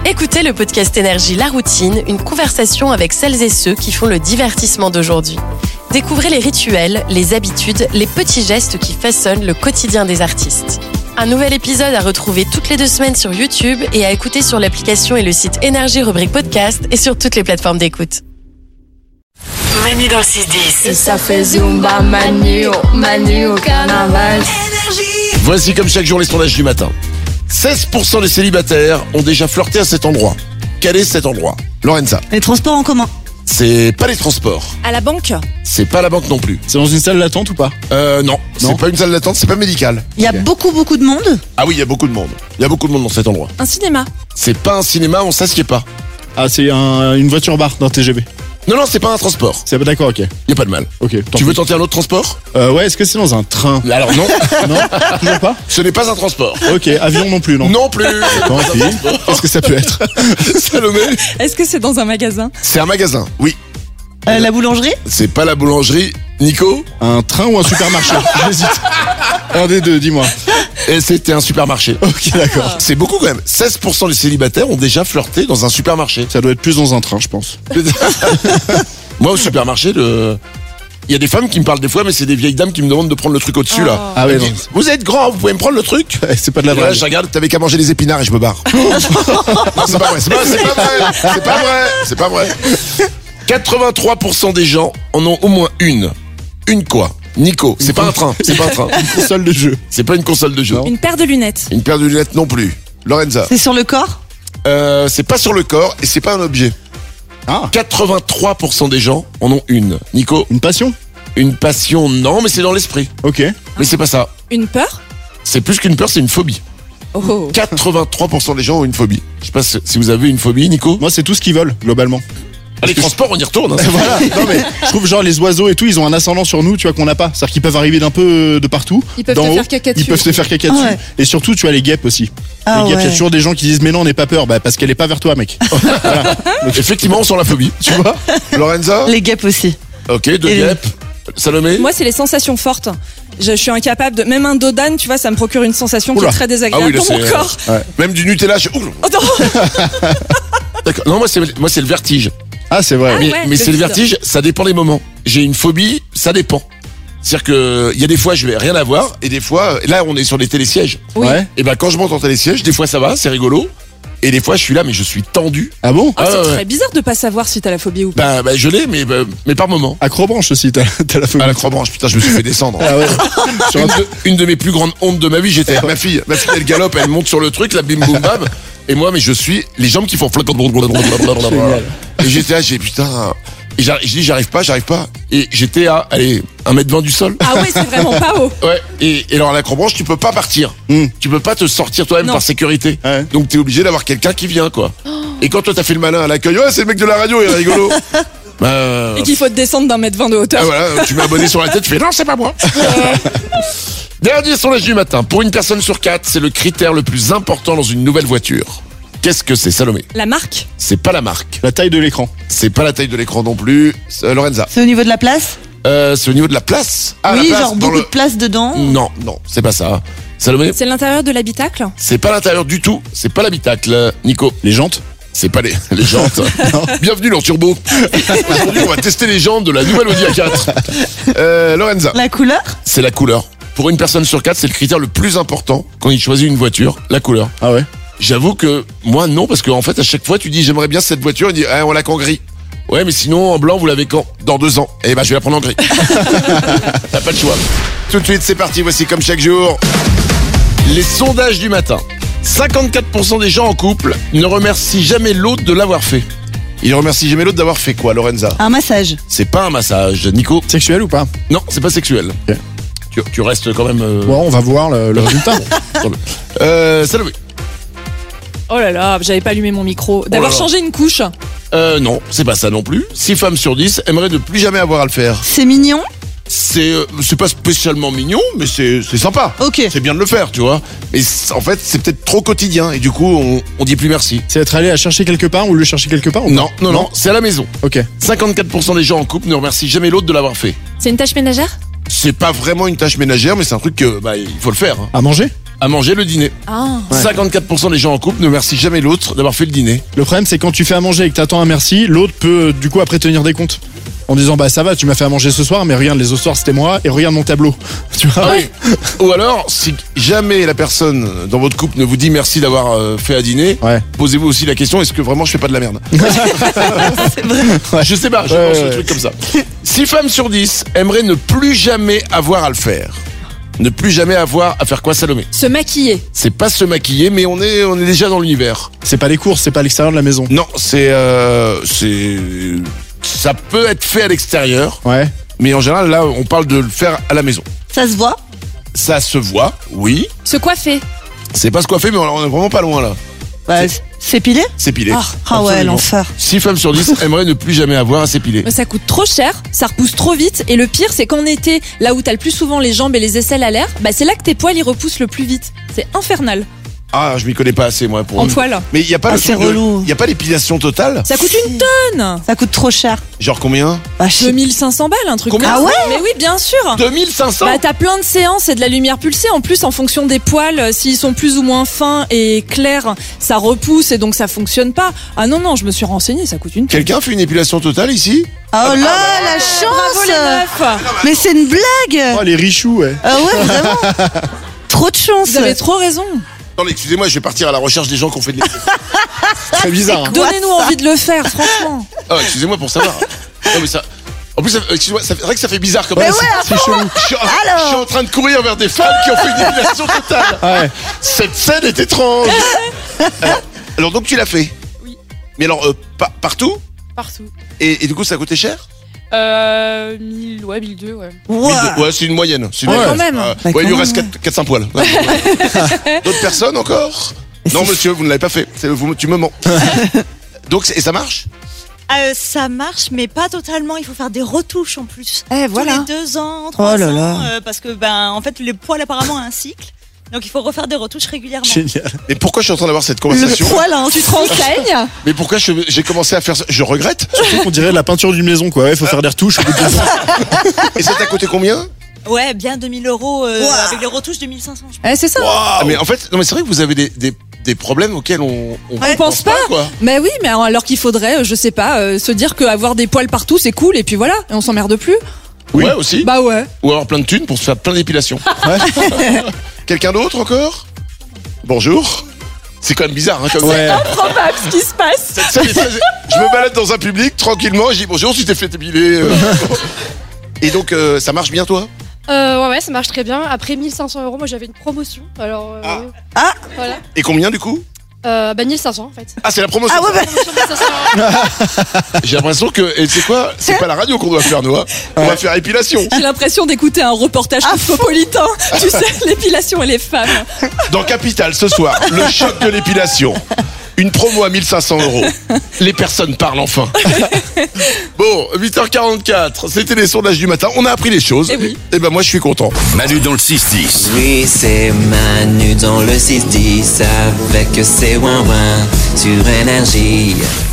Écoutez le podcast Énergie La Routine, une conversation avec celles et ceux qui font le divertissement d'aujourd'hui. Découvrez les rituels, les habitudes, les petits gestes qui façonnent le quotidien des artistes. Un nouvel épisode à retrouver toutes les 2 semaines sur YouTube et à écouter sur l'application et le site Énergie rubrique podcast et sur toutes les plateformes d'écoute. Manu dans le 6-10. Et ça fait Zumba, Manu au carnaval. Voici comme chaque jour les sondages du matin. 16% des célibataires ont déjà flirté à cet endroit. Quel est cet endroit? Lorenza. Les transports en commun. C'est pas les transports. À la banque? C'est pas la banque non plus. C'est dans une salle d'attente ou pas? Non. C'est pas une salle d'attente, c'est pas médical. Il y a beaucoup de monde. Ah oui, il y a beaucoup de monde. Il y a beaucoup de monde dans cet endroit. Un cinéma? C'est pas un cinéma, on s'assied pas. Ah, c'est une voiture bar d'un TGV. Non, c'est pas un transport. C'est d'accord, ok. Y a pas de mal. Ok. Tu veux tenter un autre transport? Ouais, est-ce que c'est dans un train? Alors non. Non, toujours pas. Ce n'est pas un transport. Ok, avion non plus, non. Non plus. Tant pis. Qu'est-ce que ça peut être? Salomé. Est-ce que c'est dans un magasin? C'est un magasin, oui. La boulangerie. C'est pas la boulangerie. Nico? Un train ou un supermarché? J'hésite. Un des deux, dis-moi. Et c'était un supermarché. Ok, d'accord. C'est beaucoup quand même. 16% des célibataires ont déjà flirté dans un supermarché. Ça doit être plus dans un train, je pense. Moi, au supermarché, il y a des femmes qui me parlent des fois, mais c'est des vieilles dames qui me demandent de prendre le truc au-dessus, là. Ah ouais, Elles non. disent, vous êtes grand, vous pouvez me prendre le truc? C'est pas de la Et là, vraie. je regarde, t'avais qu'à manger les épinards et je me barre. Non, c'est pas vrai, c'est pas vrai. 83% des gens en ont au moins une. Une quoi? Nico, c'est pas un train, c'est pas un train. Une console de jeu. C'est pas une console de jeu. Une paire de lunettes? Une paire de lunettes non plus. Lorenza. C'est sur le corps. C'est pas sur le corps et c'est pas un objet. Ah. 83% des gens en ont une. Nico. Une passion? Une passion, non, mais c'est dans l'esprit. Ok. Mais c'est pas ça. Une peur? C'est plus qu'une peur, c'est une phobie. Oh. 83% des gens ont une phobie. Je sais pas si vous avez une phobie, Nico. Moi, c'est tout ce qu'ils veulent, globalement. Les transports, on y retourne. Hein. Voilà. Non mais je trouve genre les oiseaux et tout, ils ont un ascendant sur nous, tu vois, qu'on n'a pas. C'est-à-dire qu'ils peuvent arriver d'un peu de partout. Ils peuvent d'en te haut. faire caca Ils dessus. peuvent te faire caca Ah dessus. ouais. Et surtout, tu as les guêpes aussi. Ah les guêpes, il y a ouais. toujours des gens qui disent mais non, n'aie pas peur, bah parce qu'elle est pas vers toi, mec. Voilà. Donc, effectivement, on sent la phobie. Tu vois? Lorenza. Les guêpes aussi. Ok, deux Et- guêpes. Salomé. Moi, c'est les sensations fortes. Je suis incapable de. Même un dos d'âne, tu vois, ça me procure une sensation qui Oula. est très désagréable là, dans mon c'est, corps. Même du Nutella. Ouh. Oh, non. D'accord. Non, moi c'est le vertige. Ah, c'est vrai. Ah, Mais, ouais, mais le c'est le vide. vertige, ça dépend des moments. J'ai une phobie, ça dépend. C'est-à-dire que il y a des fois je vais rien avoir et des fois là on est sur les télésièges. Oui. Ouais. Et ben quand je monte en télésiège, des fois ça va, c'est rigolo. Et des fois je suis là mais je suis tendu. Ah bon? Ah, c'est ouais. très bizarre de pas savoir si t'as la phobie ou pas. Bah je l'ai mais par moment. Acrobranche aussi, t'as la phobie. À la croix-branche, putain, je me suis fait descendre. Ah ouais. Sur un- Une de mes plus grandes hontes de ma vie, j'étais avec ma fille. Ma fille, elle galope, elle monte sur le truc, la bim boum bam. Et moi, mais je suis les jambes qui font flac. Et j'étais là, j'ai putain. Et je dis, j'arrive pas. Et j'étais à, allez, 1m20 du sol. Ah ouais, c'est vraiment pas haut. Ouais. Et alors, à l'acrobranche, tu peux pas partir. Tu peux pas te sortir toi-même Non. par sécurité. Ouais. Donc, t'es obligé d'avoir quelqu'un qui vient, quoi. Et quand toi, t'as fait le malin à l'accueil, ouais, c'est le mec de la radio, il est rigolo. Bah, Et qu'il faut te descendre d'1m20 de hauteur. ah voilà, tu mets un bonnet sur la tête, tu fais non, c'est pas moi. Dernier sondage du matin. Pour une personne sur 4, c'est le critère le plus important dans une nouvelle voiture. Qu'est-ce que c'est, Salomé? La marque? C'est pas la marque. La taille de l'écran. C'est pas la taille de l'écran non plus. Lorenza. C'est au niveau de la place. C'est au niveau de la place. Ah, Oui, la place genre dans beaucoup de place dedans. Non, c'est pas ça. Salomé. C'est l'intérieur de l'habitacle? C'est pas l'intérieur du tout. C'est pas l'habitacle. Nico. Les jantes. C'est pas les jantes. Bienvenue dans Turbo. Aujourd'hui, on va tester les jantes de la nouvelle Audi A4. Lorenza. La couleur. C'est la couleur. Pour une personne sur 4, c'est le critère le plus important quand il choisit une voiture, la couleur. Ah ouais. J'avoue que moi non, parce qu'en fait à chaque fois tu dis j'aimerais bien cette voiture, il dit on l'a qu'en gris. Ouais mais sinon en blanc vous l'avez quand? Dans 2 ans. Eh ben je vais la prendre en gris. T'as pas le choix. Tout de suite c'est parti, voici comme chaque jour les sondages du matin. 54% des gens en couple ne remercient jamais l'autre de l'avoir fait. Ils remercient jamais l'autre d'avoir fait quoi, Lorenza? Un massage. C'est pas un massage. Nico? Sexuel ou pas? Non, c'est pas sexuel. Ok. Tu restes quand même... Bon, on va voir le résultat. Salomé. Oh là là, j'avais pas allumé mon micro. D'avoir là là. changé une couche? Non, c'est pas ça non plus. 6 femmes sur 10 aimeraient ne plus jamais avoir à le faire. C'est mignon. C'est pas spécialement mignon, mais c'est sympa. Ok. C'est bien de le faire, tu vois. Mais en fait, c'est peut-être trop quotidien et du coup, on dit plus merci. C'est être allé à chercher quelque part ou le chercher quelque part ou pas? Non, c'est à la maison. Ok. 54% des gens en couple ne remercient jamais l'autre de l'avoir fait. C'est une tâche ménagère? C'est pas vraiment une tâche ménagère, mais c'est un truc que il faut le faire. Hein. À manger? à manger le dîner. Ah. 54% des gens en couple ne remercient jamais l'autre d'avoir fait le dîner. Le problème, c'est quand tu fais à manger et que t'attends un merci, l'autre peut du coup après tenir des comptes. En disant bah ça va, tu m'as fait à manger ce soir, mais regarde les autres soirs c'était moi et regarde mon tableau. Tu vois. Ou alors, si jamais la personne dans votre couple ne vous dit merci d'avoir fait à dîner, Ouais. posez-vous aussi la question, est-ce que vraiment je fais pas de la merde? Je sais pas, je Ouais, pense ouais. un truc comme ça. 6 femmes sur 10 aimeraient ne plus jamais avoir à le faire. Ne plus jamais avoir à faire quoi, Salomé? Se maquiller. C'est pas se maquiller, mais on est déjà dans l'univers. C'est pas les courses, c'est pas à l'extérieur de la maison. Non, ça peut être fait à l'extérieur, Ouais. mais en général, là, on parle de le faire à la maison. Ça se voit? Ça se voit, oui. Se coiffer. C'est pas se coiffer, mais on est vraiment pas loin, là. Bah, s'épiler? S'épiler. Ah ouais, Absolument. l'enfer. 6 femmes sur 10 aimeraient ne plus jamais avoir à s'épiler. Mais ça coûte trop cher, ça repousse trop vite, et le pire, c'est qu'en été, là où t'as le plus souvent les jambes et les aisselles à l'air, bah c'est là que tes poils ils repoussent le plus vite. C'est infernal. Ah, je m'y connais pas assez, moi, pour. En poil. Mais il y a pas Ah, le c'est truc de- relou. y a pas l'épilation totale? Ça coûte une tonne. Ça coûte trop cher. Genre combien? Bah, je sais- 2500 balles, un truc Combien? comme Ah ça. Mais oui, bien sûr. 2500? Bah t'as plein de séances et de la lumière pulsée. En plus, en fonction des poils, s'ils sont plus ou moins fins et clairs, ça repousse et donc ça fonctionne pas. Ah non, je me suis renseignée, ça coûte une tonne. Quelqu'un fait une épilation totale ici? Oh là, la Bravo chance! les meufs. Mais c'est une blague! Oh les richoux, ouais. Ah ouais, vraiment? Trop de chance! Vous avez trop raison. Attendez, excusez-moi, je vais partir à la recherche des gens qui ont fait de l'épilation. Très bizarre. Hein. Donnez-nous envie de le faire, franchement. Ah, excusez-moi pour savoir. Non, mais ça. En plus, excusez-moi, c'est vrai que ça fait bizarre comme Mais ça. ouais, C'est chelou. Je suis en train de courir vers des femmes qui ont fait une épilation totale. Ouais. Cette scène est étrange. Alors donc tu l'as fait? Oui. Mais alors, partout? Partout. Et du coup, ça a coûté cher? 1000, ouais, 1002, ouais. Wow. Ouais, c'est une moyenne. C'est une Ouais, moyenne. quand même. Bah, Ouais, il lui quand reste même. 400 poils. Ouais. D'autres personnes encore? Non, monsieur, vous ne l'avez pas fait. Tu me mens. Donc, et ça marche? Ça marche, mais pas totalement. Il faut faire des retouches en plus. Voilà. Tous les 2 ans, 3 Oh là ans, là. parce que en fait, les poils apparemment ont un cycle. Donc il faut refaire des retouches régulièrement. Génial. Mais pourquoi je suis en train d'avoir cette Le conversation? poil, hein. Tu te renseignes? Mais pourquoi j'ai commencé à faire ça? Je regrette. Surtout qu'on dirait la peinture d'une maison, quoi. Ouais, faut faire des retouches au bout de 2 ans. Et ça t'a coûté combien? Ouais, bien 2000 €, avec les retouches 2500. Je pense. C'est ça. Ah, mais en fait, non, mais c'est vrai que vous avez des problèmes auxquels on pense pas. quoi. Mais oui, mais alors qu'il faudrait, je sais pas, se dire qu'avoir des poils partout c'est cool et puis voilà, et on s'emmerde plus. Oui. Ouais, aussi. Bah ouais. Ou avoir plein de thunes pour se faire plein d'épilations. Quelqu'un d'autre encore? Bonjour. C'est quand même bizarre, hein, comme Ouais. Improbable ce qui se passe. Cette scène est très- Je me balade dans un public tranquillement et je dis bonjour, tu t'es fait épiler. Et donc, ça marche bien, toi? Ouais, ça marche très bien. Après 1500 €, moi j'avais une promotion. Alors. Ah. Voilà. Et combien du coup? 1500 en fait. Ah, c'est la promotion. Ah ouais, bah, Promotion 1500 €. J'ai l'impression que, et c'est quoi? C'est pas la radio qu'on doit faire, nous, hein. On va faire épilation. J'ai l'impression d'écouter un reportage cosmopolitain. Tu sais, l'épilation et les femmes. Dans Capital, ce soir, le choc de l'épilation. Une promo à 1500 €. Les personnes parlent enfin. Bon, 8h44, c'était les sondages du matin. On a appris les choses. Eh oui. Et ben moi, je suis content. Manu dans le 6-10. Oui, c'est Manu dans le 6-10 avec ses ouin-ouin sur énergie.